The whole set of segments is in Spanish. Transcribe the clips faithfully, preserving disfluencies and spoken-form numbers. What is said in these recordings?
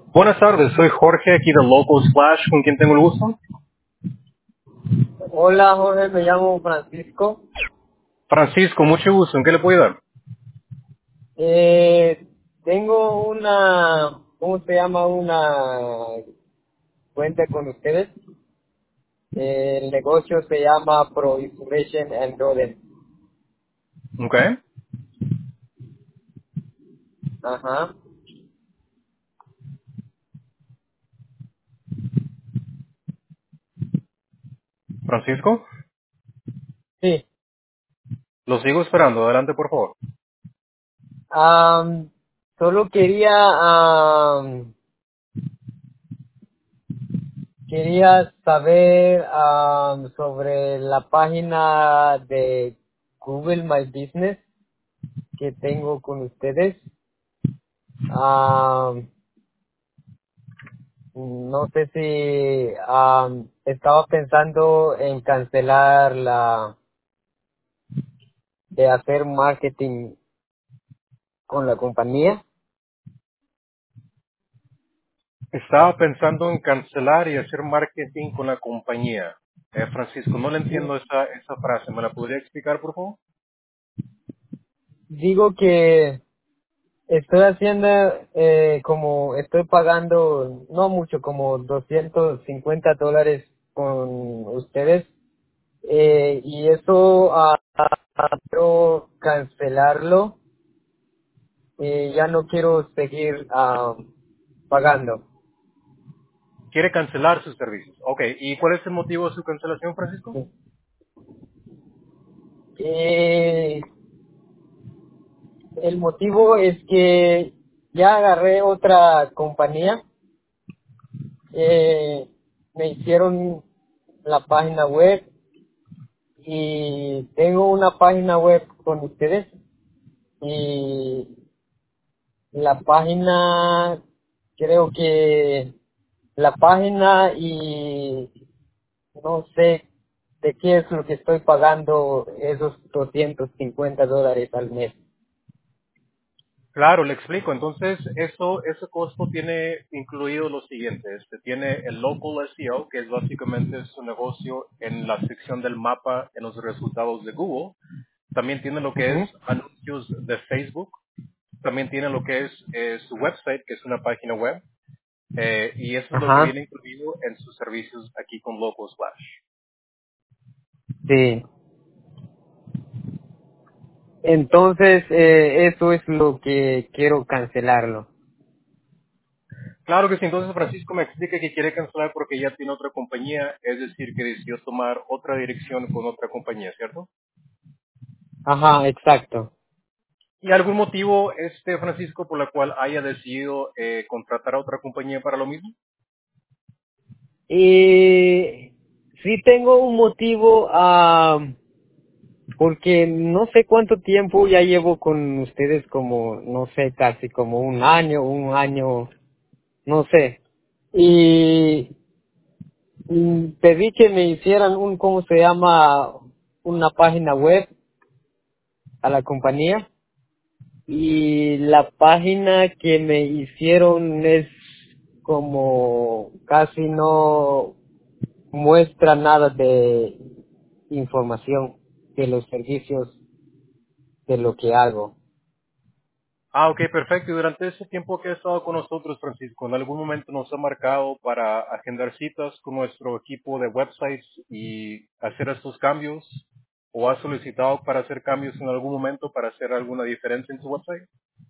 Buenas tardes, soy Jorge aquí de Local Splash, ¿con quién tengo el gusto? Hola Jorge, me llamo Francisco. Francisco, mucho gusto, ¿en qué le puedo ayudar? Eh, tengo una, ¿cómo se llama? Una cuenta con ustedes. Eh, el negocio se llama Pro Insulation and Golden. Ok. Ajá. Francisco, Sí. lo sigo esperando, adelante por favor. Am, solo quería, am, quería saber am, sobre la página de Google My Business que tengo con ustedes. Am, No sé si am, estaba pensando en cancelar la de hacer marketing con la compañía. Estaba pensando en cancelar y hacer marketing con la compañía. Eh, Francisco, no le entiendo esa, esa frase, ¿me la podría explicar por favor? Digo que estoy haciendo eh, como estoy pagando no mucho, como doscientos cincuenta dólares con ustedes eh, y eso ah, ah, quiero cancelarlo y ya no quiero seguir ah, pagando. Quiere cancelar sus servicios. Ok, ¿y cuál es el motivo de su cancelación, Francisco? Eh, El motivo es que ya agarré otra compañía, eh, me hicieron la página web y tengo una página web con ustedes y la página, creo que la página y no sé de qué es lo que estoy pagando esos doscientos cincuenta dólares al mes. Claro, le explico. Entonces, eso, ese costo tiene incluido lo siguiente. Este tiene el local S E O, que es básicamente su negocio en la sección del mapa en los resultados de Google. También tiene lo que es Ujú. anuncios de Facebook. También tiene lo que es eh, su website, que es una página web. Eh, y eso es lo que Ajá, viene incluido en sus servicios aquí con Local Splash. sí. Entonces, eh, eso es lo que quiero cancelarlo. Claro que sí. Entonces, Francisco me explica que quiere cancelar porque ya tiene otra compañía, es decir, que decidió tomar otra dirección con otra compañía, ¿cierto? Ajá, exacto. ¿Y algún motivo, este Francisco, por la cual haya decidido eh, contratar a otra compañía para lo mismo? Y sí tengo un motivo, ah, porque no sé cuánto tiempo ya llevo con ustedes, como, no sé, casi como un año, un año, no sé. Y, y pedí que me hicieran un, ¿cómo se llama? Una página web a la compañía. Y la página que me hicieron es como casi no muestra nada de información de los servicios de lo que hago. Ah, ok, perfecto. Y durante ese tiempo que ha estado con nosotros, Francisco, ¿en algún momento nos ha marcado para agendar citas con nuestro equipo de websites y hacer estos cambios? ¿O ha solicitado para hacer cambios en algún momento para hacer alguna diferencia en su website?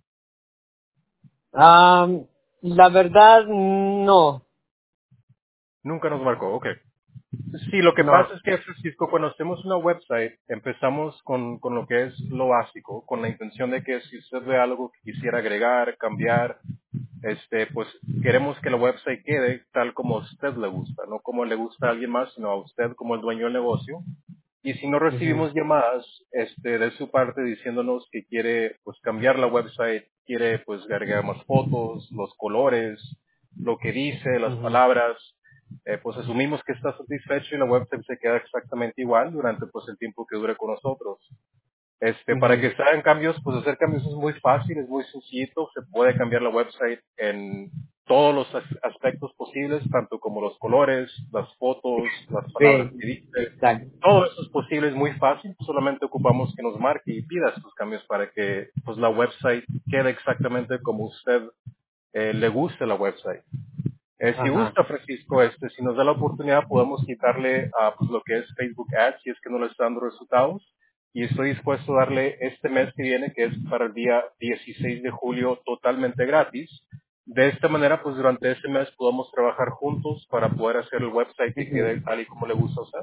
Ah, la verdad, no, Nunca nos marcó, ok. Sí, lo que no. pasa es que, Francisco, cuando hacemos una website, empezamos con, con lo que es lo básico, con la intención de que si usted ve algo que quisiera agregar, cambiar, este, pues queremos que la website quede tal como a usted le gusta, no como le gusta a alguien más, sino a usted como el dueño del negocio. Y si no Ujú, recibimos llamadas este, de su parte diciéndonos que quiere pues cambiar la website, quiere pues agregar más fotos, los colores, lo que dice, las ujú, palabras, eh, pues asumimos que está satisfecho y la website se queda exactamente igual durante pues el tiempo que dure con nosotros. Este, para ujú, que se hagan cambios, pues hacer cambios es muy fácil, es muy sencillito, se puede cambiar la website en todos los as- aspectos posibles, tanto como los colores, las fotos, las palabras que Sí, dice, exacto. todo eso es posible, es muy fácil, solamente ocupamos que nos marque y pida estos cambios para que pues la website quede exactamente como usted eh, le guste la website. Eh, si Ajá. gusta, Francisco, este, si nos da la oportunidad, podemos quitarle a pues, lo que es Facebook Ads si es que no le está dando resultados. Y estoy dispuesto a darle este mes que viene, que es para el día dieciséis de julio, totalmente gratis. De esta manera, pues durante este mes podemos trabajar juntos para poder hacer el website que Ujú. quede tal y como le gusta a usted.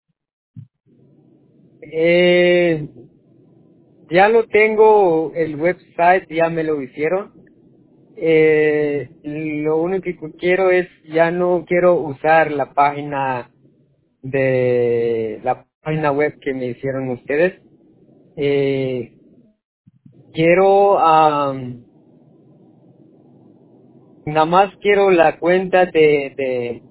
Eh, ya lo tengo, el website ya me lo hicieron. Eh, lo único que quiero es, ya no quiero usar la página de, la página web que me hicieron ustedes. Eh, quiero, am, nada más quiero la cuenta de, de,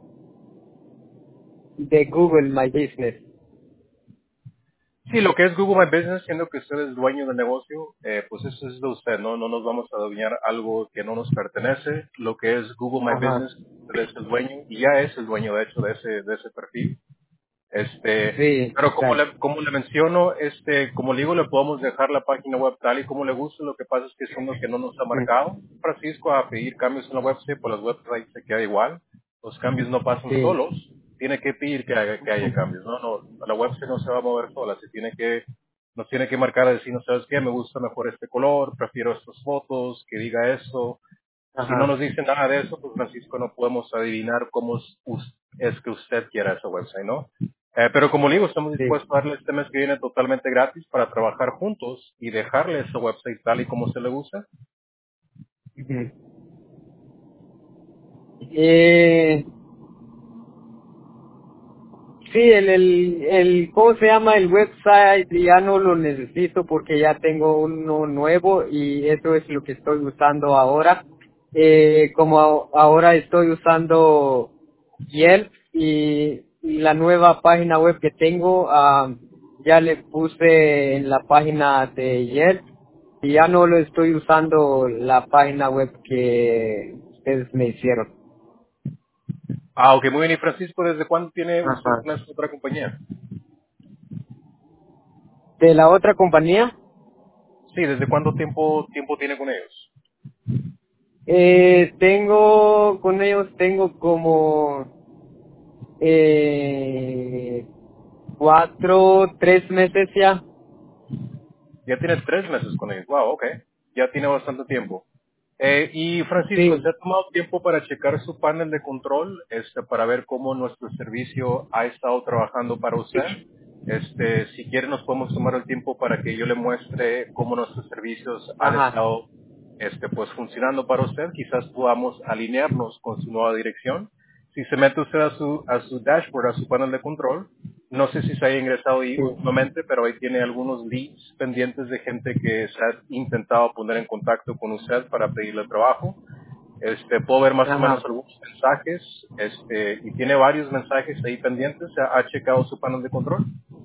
de Google My Business. Sí, lo que es Google My Business, siendo que usted es dueño del negocio, eh, pues eso es de usted, ¿no? No nos vamos a adueñar algo que no nos pertenece. Lo que es Google My Ajá. Business, usted es el dueño y ya es el dueño, de hecho, de ese, de ese perfil. Este, Sí, pero como exacto. le, como le menciono, este, como le digo, le podemos dejar la página web tal y como le guste. Lo que pasa es que siendo que no nos ha Mm. marcado, Francisco, a pedir cambios en la website, pues las websites se queda igual. Los cambios no pasan Sí. solos. Tiene que pedir que, haga, que haya cambios. No, no, la website no se va a mover sola. Se tiene que, nos tiene que marcar a decir, no sabes qué, me gusta mejor este color, prefiero estas fotos, que diga esto. Si no Ajá. nos dicen nada de eso, pues Francisco no podemos adivinar cómo es, us- es que usted quiera esa website, ¿no? Eh, pero como le digo, estamos Sí. dispuestos a darle este mes que viene totalmente gratis para trabajar juntos y dejarle esa website tal y como se le gusta. Ujú. Eh, sí, el, el, el, ¿cómo se llama? El website ya no lo necesito porque ya tengo uno nuevo y eso es lo que estoy usando ahora. Eh, como a- ahora estoy usando Yelp y, y la nueva página web que tengo, ah, ya le puse en la página de Yelp y ya no lo estoy usando la página web que ustedes me hicieron. Ah, ok, muy bien. Y Francisco, ¿desde cuándo tiene usted Ajá. con esta otra compañía? De la otra compañía, Sí, ¿desde cuánto tiempo, tiempo tiene con ellos? eh, tengo, con ellos tengo como, eh, cuatro, tres meses ya. Ya tiene tres meses con ellos. Wow, ok. Ya tiene bastante tiempo. Eh, y Francisco, Sí, ¿se ha tomado tiempo para checar su panel de control, este, para ver cómo nuestro servicio ha estado trabajando para usted? Este, si quiere, nos podemos tomar el tiempo para que yo le muestre cómo nuestros servicios han ajá, estado, este, pues funcionando para usted. Quizás podamos alinearnos con su nueva dirección. Si se mete usted a su, a su dashboard, a su panel de control, no sé si se haya ingresado ahí sí, últimamente, pero ahí tiene algunos leads pendientes de gente que se ha intentado poner en contacto con usted para pedirle trabajo. Este, puedo ver más o menos ajá. algunos mensajes, este, y tiene varios mensajes ahí pendientes. ¿Ha ha checado su panel de control?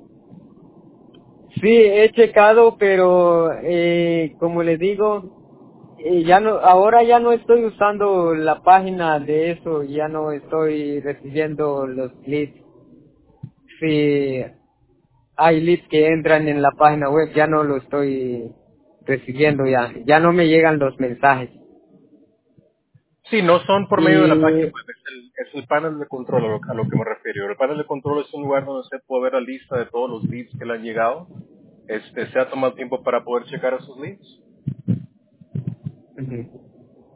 Sí, he checado, pero, eh, como les digo, eh, ya no, ahora ya no estoy usando la página de eso, ya no estoy recibiendo los leads. Sí, hay leads que entran en la página web, ya no lo estoy recibiendo ya, ya no me llegan los mensajes. Sí, no son por medio de la página Y, web, es el, es el panel de control a lo, a lo que me refiero. El panel de control es un lugar donde usted puede ver la lista de todos los leads que le han llegado. Este, ¿se ha tomado tiempo para poder checar esos leads? ujú.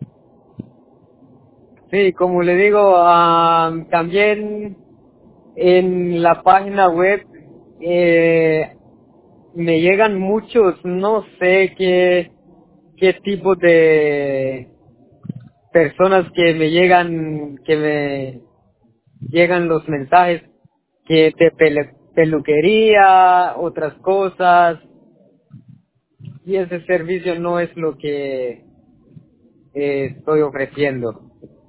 Sí, como le digo, ah, también en la página web eh, me llegan muchos, no sé qué, qué tipo de personas que me llegan, que me llegan los mensajes que de pele- peluquería, otras cosas, y ese servicio no es lo que eh, estoy ofreciendo.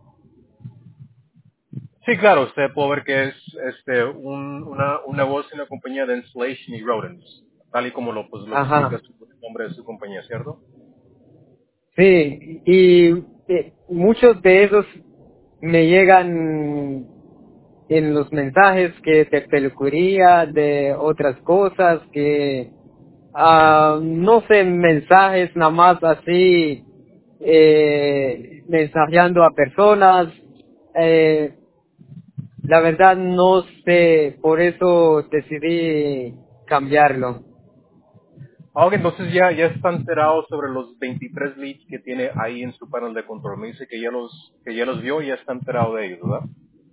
Sí, claro, usted puede ver que es este, un, una, un negocio, una compañía de installation y rodents, tal y como lo, pues, lo explica Ajá. su- el nombre de su compañía, ¿cierto? Sí, y eh, muchos de esos me llegan en los mensajes que de peluquería, de otras cosas, que ah, no sé, mensajes nada más así, eh, mensajeando a personas. Eh, la verdad no sé, por eso decidí cambiarlo. Ah, ok, entonces ya, ya está enterado sobre los veintitrés leads que tiene ahí en su panel de control. Me dice que ya los, que ya los vio y ya está enterado de ellos, ¿verdad?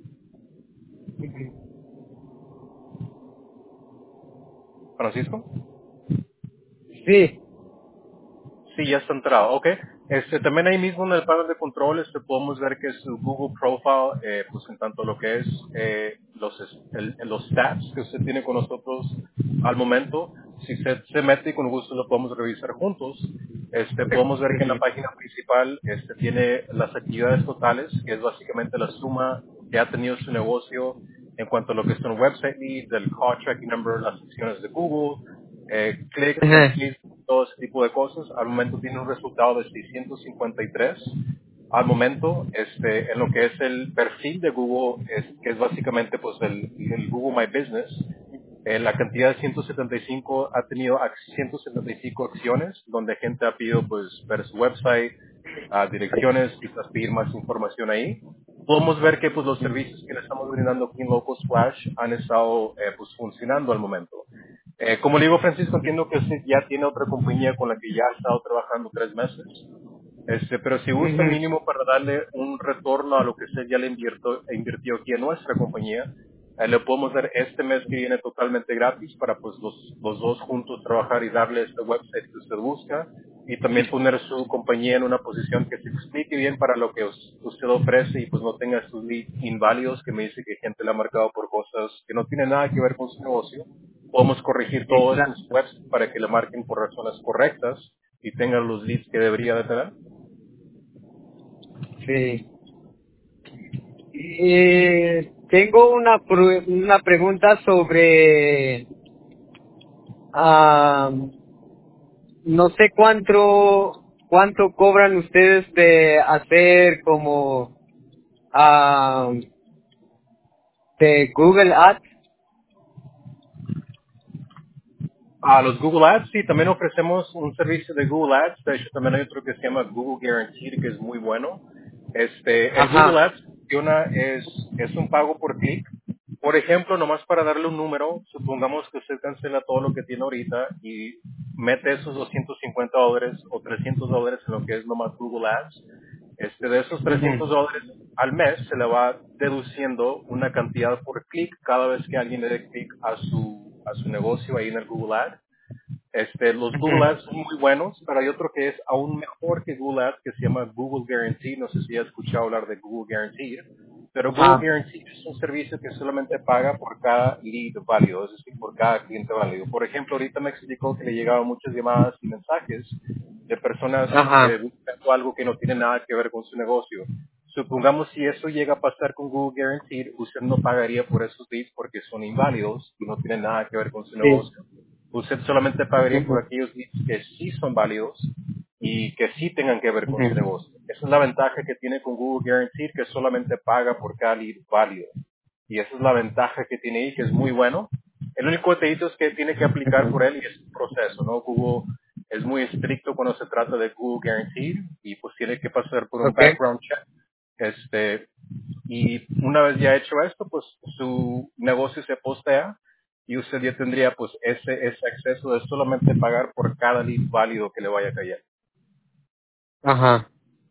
Francisco. Sí. Sí, ya está entrado. Ok. Este, también ahí mismo en el panel de control este, podemos ver que su Google Profile, eh, pues en tanto lo que es eh, los, es- el- los stats que usted tiene con nosotros al momento, si usted se mete y con gusto lo podemos revisar juntos, este, podemos ver que en la página principal este, tiene las actividades totales, que es básicamente la suma que ha tenido su negocio en cuanto a lo que son website leads, el call tracking number, las secciones de Google, eh, clics, Ajá. clics, todo ese tipo de cosas. Al momento tiene un resultado de seiscientos cincuenta y tres. Al momento, este, en lo que es el perfil de Google, es, que es básicamente pues el, el Google My Business, eh, la cantidad de ciento setenta y cinco ha tenido ac- ciento setenta y cinco acciones donde gente ha pedido pues ver su website, ah, direcciones, quizás pedir más información ahí. Podemos ver que pues los servicios que le estamos brindando aquí en Local Splash han estado eh, pues funcionando al momento. Eh, como le digo, Francisco, entiendo que usted ya tiene otra compañía con la que ya ha estado trabajando tres meses. Este, pero si gusta Ujú. mínimo para darle un retorno a lo que usted ya le invirtió, invirtió aquí en nuestra compañía, eh, le podemos dar este mes que viene totalmente gratis para pues los, los dos juntos trabajar y darle este website que usted busca y también poner su compañía en una posición que se explique bien para lo que us- usted ofrece y pues no tenga sus leads inválidos que me dice que gente le ha marcado por cosas que no tienen nada que ver con su negocio. Podemos corregir todo eso en su Exacto. website para que le marquen por razones correctas y tengan los leads que debería de tener. Sí. Eh, tengo una, pru- una pregunta sobre, ah, no sé cuánto, cuánto cobran ustedes de hacer como, ah, de Google Ads. A los Google Ads, sí, también ofrecemos un servicio de Google Ads. De hecho, también hay otro que se llama Google Guaranteed, que es muy bueno. Este, el Google Ajá. Ads funciona, es, es un pago por clic. Por ejemplo, nomás para darle un número, supongamos que usted cancela todo lo que tiene ahorita y mete esos doscientos cincuenta dólares o trescientos dólares en lo que es nomás Google Ads. Este, de esos trescientos Ujú. dólares al mes se le va deduciendo una cantidad por clic cada vez que alguien le dé clic a su, a su negocio ahí en el Google Ads. Este, los Google Ujú. Ads son muy buenos, pero hay otro que es aún mejor que Google Ads que se llama Google Guarantee. No sé si has escuchado hablar de Google Guarantee, pero Google Ajá. Guarantee es un servicio que solamente paga por cada lead válido, es decir, por cada cliente válido. Por ejemplo, ahorita me explicó que le llegaban muchas llamadas y mensajes de personas eh, Ajá. buscando algo que no tiene nada que ver con su negocio. Supongamos si eso llega a pasar con Google Guarantee, usted no pagaría por esos leads porque son inválidos y no tienen nada que ver con su Sí. negocio. Usted solamente pagaría por Ujú. aquellos leads que sí son válidos y que sí tengan que ver con su Ujú. negocio. Esa es la ventaja que tiene con Google Guarantee, que solamente paga por cada lead válido. Y esa es la ventaja que tiene ahí, que es muy bueno. El único detallito es que tiene que aplicar por Ujú. él y es un proceso, ¿no? Google es muy estricto cuando se trata de Google Guarantee y pues tiene que pasar por un Okay. background check. Este, y una vez ya hecho esto, pues su negocio se postea y usted ya tendría pues ese, ese acceso de solamente pagar por cada lead válido que le vaya a caer. Ajá.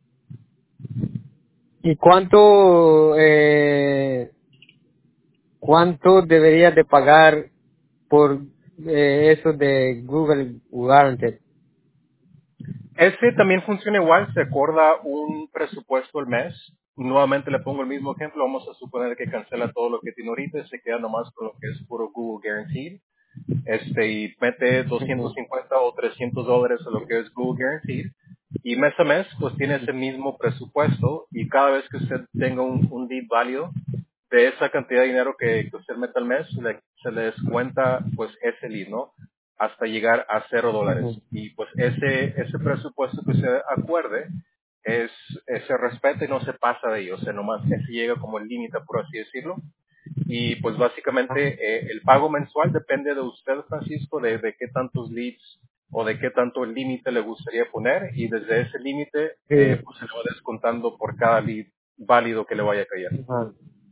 ¿Y cuánto, eh, cuánto debería de pagar por eh, eso de Google Guaranteed? Ese también funciona igual, se acorda un presupuesto al mes. Nuevamente le pongo el mismo ejemplo, vamos a suponer que cancela todo lo que tiene ahorita y se queda nomás con lo que es puro Google Guaranteed. Este, y mete doscientos Ujú. cincuenta o trescientos dólares a lo que es Google Guaranteed. Y mes a mes, pues tiene ese mismo presupuesto y cada vez que usted tenga un, un lead válido, de esa cantidad de dinero que, que usted mete al mes, se le, se le descuenta pues ese lead, ¿no? Hasta llegar a cero dólares. Ujú. Y pues ese, ese presupuesto que usted acuerde, es, es se respeta y no se pasa de ello, o sea, nomás que se llega como el límite, por así decirlo. Y pues básicamente eh, el pago mensual depende de usted, Francisco, de, de qué tantos leads o de qué tanto el límite le gustaría poner, y desde ese límite eh, Sí. pues se lo va descontando por cada lead válido que le vaya a caer. Ajá.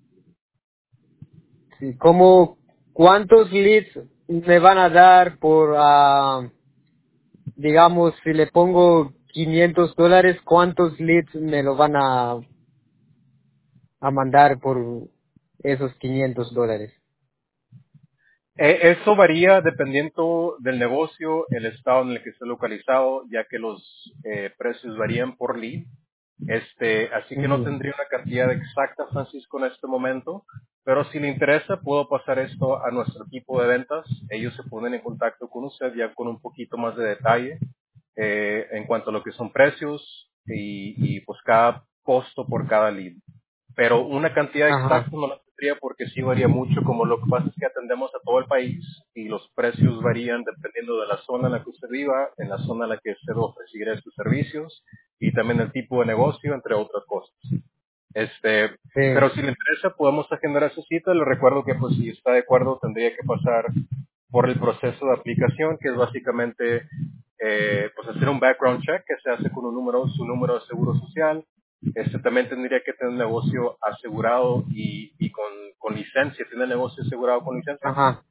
Sí, como cuántos leads me van a dar por, ah, digamos, si le pongo quinientos dólares, cuántos leads me lo van a, a mandar por esos quinientos dólares. Eh, eso varía dependiendo del negocio, el estado en el que esté localizado, ya que los eh, precios varían por lead. Este, así que no Ujú. tendría una cantidad exacta, Francisco, en este momento, pero si le interesa, puedo pasar esto a nuestro equipo de ventas. Ellos se ponen en contacto con usted ya con un poquito más de detalle eh, en cuanto a lo que son precios y, y pues cada costo por cada lead. Pero una cantidad Ajá, exacta no la tendría porque sí varía mucho, como lo que pasa es que atendemos a todo el país y los precios varían dependiendo de la zona en la que usted viva, en la zona en la que usted ofreciera sus servicios y también el tipo de negocio, entre otras cosas. Este, pero sí, si le interesa, podemos agendar esa cita. Le recuerdo que pues si está de acuerdo tendría que pasar por el proceso de aplicación, que es básicamente eh, pues hacer un background check que se hace con un número, su número de seguro social. Este también tendría que tener un negocio asegurado y, y con, con licencia. ¿Tiene el negocio asegurado con licencia? ajá.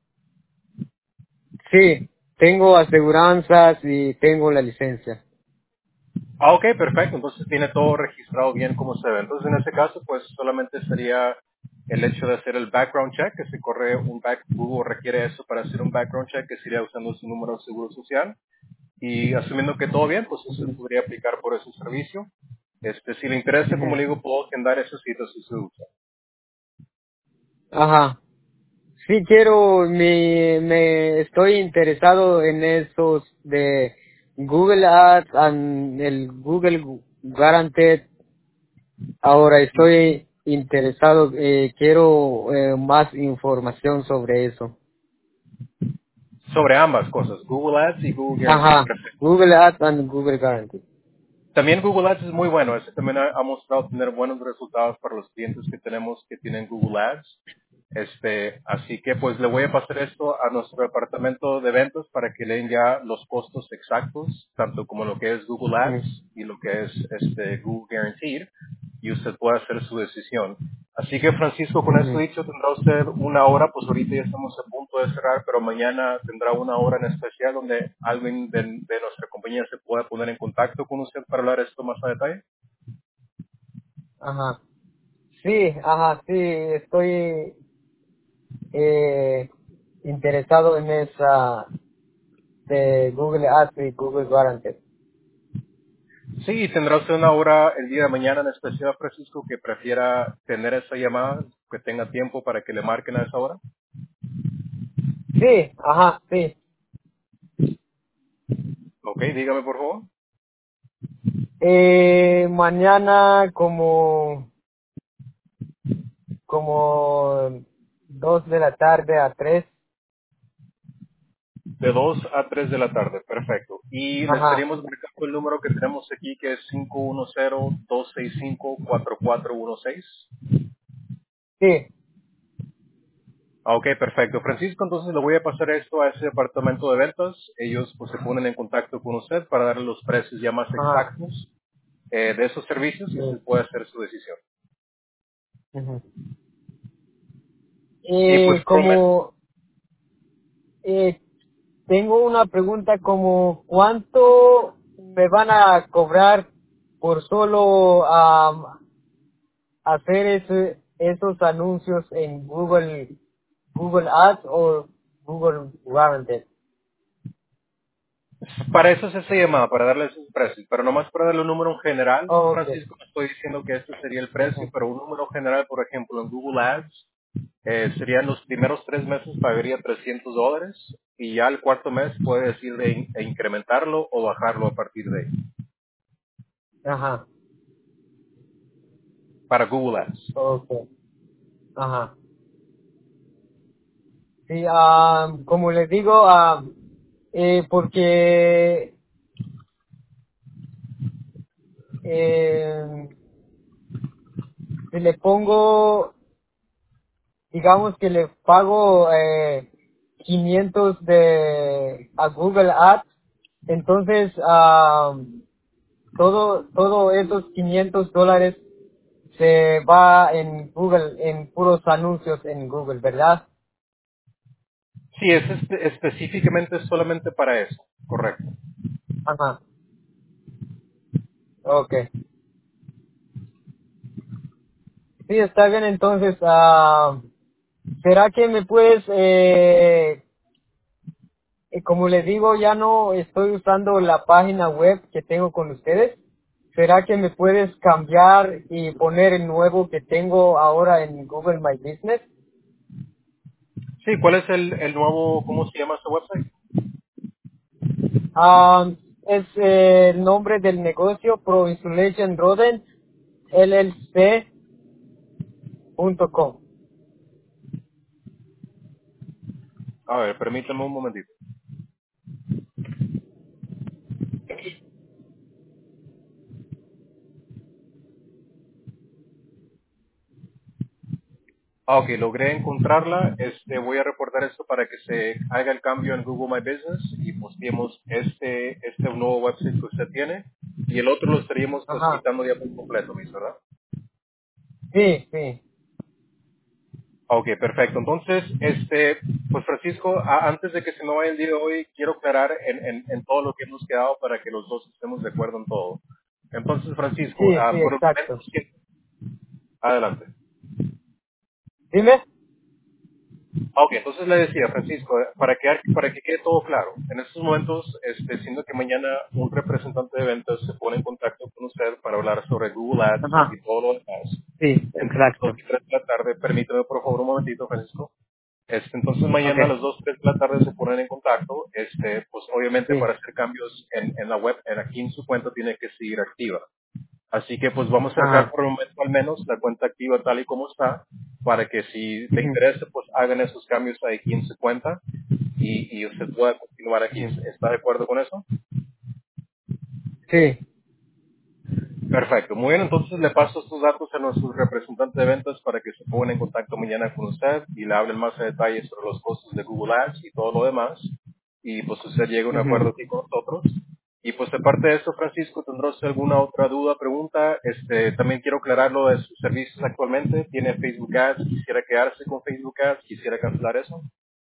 Sí, tengo aseguranzas y tengo la licencia. Ah, ok, perfecto. Entonces tiene todo registrado bien como se ve. Entonces en ese caso, pues solamente sería el hecho de hacer el background check, que se corre un back, Google requiere eso para hacer un background check, que sería usando su número de seguro social. Y asumiendo que todo bien, pues usted Ujú, podría aplicar por ese servicio. Este, si le interesa, como ujú. le digo, puedo agendar esos sitios si se usa. Ajá. Sí, quiero, me, me estoy interesado en esos de Google Ads, and el Google Guaranteed. Ahora estoy interesado, eh, quiero eh, más información sobre eso. Sobre ambas cosas, Google Ads y Google Guarantee. Ajá, Perfecto. Google Ads and Google Guaranteed. También Google Ads es muy bueno. Ese también ha, ha mostrado tener buenos resultados para los clientes que tenemos que tienen Google Ads. Este, así que pues le voy a pasar esto a nuestro departamento de ventas para que le den ya los costos exactos, tanto como lo que es Google Mm, Ads y lo que es este Google Guaranteed, y usted puede hacer su decisión. Así que Francisco, con esto ujú. dicho, tendrá usted una hora, pues ahorita ya estamos a punto de cerrar, pero mañana tendrá una hora en especial donde alguien de, de nuestra compañía se pueda poner en contacto con usted para hablar esto más a detalle. Ajá. Sí, ajá, sí, estoy eh, interesado en esa de Google Ads y Google Guaranteed. Sí, tendrá usted una hora el día de mañana en especial, Francisco, que prefiera tener esa llamada, que tenga tiempo para que le marquen a esa hora. Sí, ajá, sí. Ok, dígame por favor. Eh, mañana como, como dos de la tarde a tres. De dos a tres de la tarde, perfecto. Y le Ajá, estaríamos marcando el número que tenemos aquí, que es cinco uno cero, dos seis cinco, cuatro cuatro uno seis. sí, Ah, ok, perfecto. Francisco, entonces le voy a pasar esto a ese departamento de ventas. Ellos pues se ponen en contacto con usted para darle los precios ya más ajá, exactos eh, de esos servicios y sí. usted puede hacer su decisión. Ujú. Y pues Eh, prometo. como, eh, tengo una pregunta como, ¿cuánto me van a cobrar por solo am, hacer ese, esos anuncios en Google, Google Ads o Google Guaranteed? Para eso es esa llamada, para darle esos precios, pero nomás para darle un número en general, Oh, okay. Francisco, no estoy diciendo que este sería el precio, Ujú. pero un número general, por ejemplo, en Google Ads, eh, serían los primeros tres meses pagaría trescientos dólares y ya el cuarto mes puede decir de in- e incrementarlo o bajarlo a partir de ahí, Ajá, para Google Ads. okay. Ajá. Sí, ah, como les digo, ah, eh, porque eh, si le pongo, digamos que le pago eh, quinientos de a Google Ads, entonces ah, todo todo esos quinientos dólares se va en Google, en puros anuncios en Google, ¿verdad? Sí, es espe- específicamente solamente para eso, correcto. Ajá, okay. Sí, está bien, entonces, ah, ¿será que me puedes, eh, eh, como les digo, ya no estoy usando la página web que tengo con ustedes? ¿Será que me puedes cambiar y poner el nuevo que tengo ahora en Google My Business? Sí, ¿cuál es el, el nuevo, cómo se llama su website? Ah, es eh, el nombre del negocio, Pro Insulation Rodent, L L C punto com. A ver, permítame un momentito. Ah, ok, logré encontrarla. Este, voy a reportar esto para que se haga el cambio en Google My Business y posteemos este, este nuevo website que usted tiene. Y el otro lo estaríamos pues Ajá, quitando ya por completo, ¿mis verdad? sí, sí, Ok, perfecto. Entonces, este, pues Francisco, a- antes de que se me vaya el día de hoy, quiero aclarar en, en, en todo lo que hemos quedado para que los dos estemos de acuerdo en todo. Entonces, Francisco, sí, ah, sí, por el momento, exacto. sí. Adelante. Dime. Ok, entonces le decía, Francisco, eh, para que, para que quede todo claro, en estos momentos, este, siendo que mañana un representante de ventas se pone en contacto con usted para hablar sobre Google Ads Ajá, y todo lo demás, sí, entre las dos exacto. y tres de la tarde, permítame por favor un momentito, Francisco. Este, entonces mañana a Okay, las dos tres de la tarde se ponen en contacto, este, pues obviamente sí, para hacer cambios en, en la web, en aquí en su cuenta tiene que seguir activa. Así que pues vamos a dejar ajá, por un momento al menos la cuenta activa tal y como está, para que si le ujú, interesa pues hagan esos cambios aquí en su cuenta y, y usted pueda continuar aquí. ujú, ¿Está de acuerdo con eso? sí, Perfecto. Muy bien, entonces le paso estos datos a nuestros representantes de ventas para que se pongan en contacto mañana con usted y le hablen más a detalle sobre los costos de Google Ads y todo lo demás. Y pues usted llega a un ujú. acuerdo aquí con nosotros. Y pues aparte de eso, Francisco, ¿tendrá usted alguna otra duda, pregunta? Este, también quiero aclarar lo de sus servicios actualmente. ¿Tiene Facebook Ads? ¿Quisiera quedarse con Facebook Ads? ¿Quisiera cancelar eso?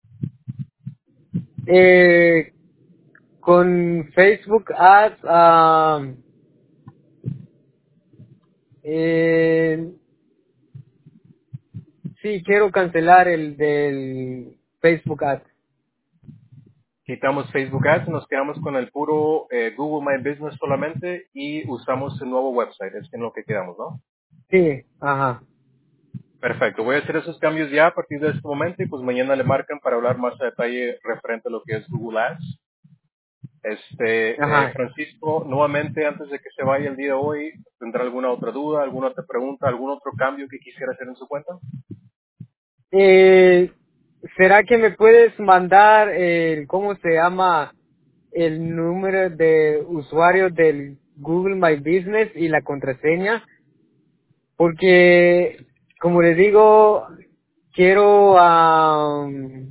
Eh, con Facebook Ads, ah, eh, sí, quiero cancelar el del Facebook Ads. Quitamos Facebook Ads, nos quedamos con el puro eh, Google My Business solamente y usamos el nuevo website. Es en lo que quedamos, ¿no? Sí, ajá, Perfecto, voy a hacer esos cambios ya a partir de este momento y pues mañana le marcan para hablar más a detalle referente a lo que es Google Ads. Este, eh, ajá. Francisco, nuevamente antes de que se vaya el día de hoy, ¿tendrá alguna otra duda, alguna otra pregunta, algún otro cambio que quisiera hacer en su cuenta? Eh, ¿será que me puedes mandar el, cómo se llama, el número de usuario del Google My Business y la contraseña? Porque, como les digo, quiero, am,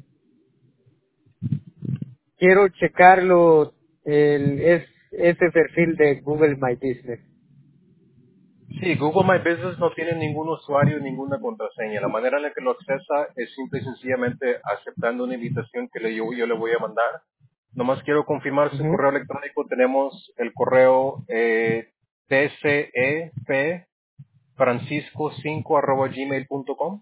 quiero checarlo, el, es, ese perfil de Google My Business. Sí, Google My Business no tiene ningún usuario, ninguna contraseña. La manera en la que lo accesa es simple y sencillamente aceptando una invitación que le, yo, yo le voy a mandar. Nomás quiero confirmar su Ujú. correo electrónico. Tenemos el correo eh, tcep francisco cinco arroba gmail punto com.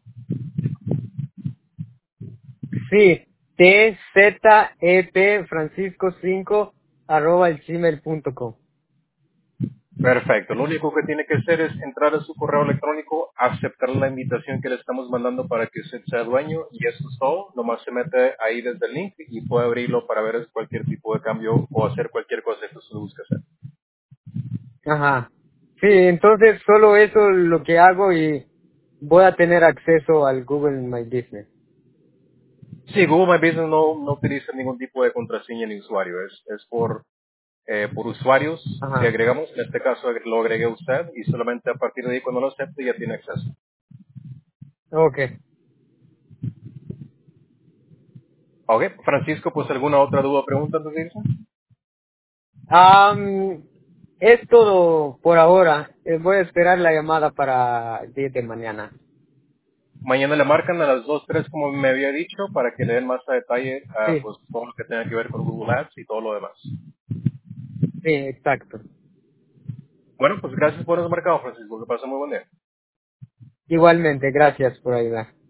Sí, T Z E P Francisco cinco arroba el gmail punto com. Perfecto. Lo único que tiene que hacer es entrar a su correo electrónico, aceptar la invitación que le estamos mandando para que usted sea dueño y eso es todo. Nomás se mete ahí desde el link y puede abrirlo para ver cualquier tipo de cambio o hacer cualquier cosa que usted busque hacer. Ajá. Sí, entonces solo eso es lo que hago y voy a tener acceso al Google My Business. Sí, Google My Business no, no utiliza ningún tipo de contraseña ni usuario. Es, es por eh, por usuarios que Ajá. agregamos. En este caso lo agregué a usted y solamente a partir de ahí cuando lo acepte ya tiene acceso. Okay. Ok, Francisco, pues alguna otra duda o pregunta antes de irse. Am, es todo por ahora. Eh, voy a esperar la llamada para el día de mañana. Mañana le marcan a las dos tres como me había dicho para que le den más a detalle a Sí, pues, todo lo que tenga que ver con Google Ads y todo lo demás. sí, exacto. Bueno, pues gracias por habernos marcado, Francisco. Que pase muy buen día. Igualmente, gracias por ayudar.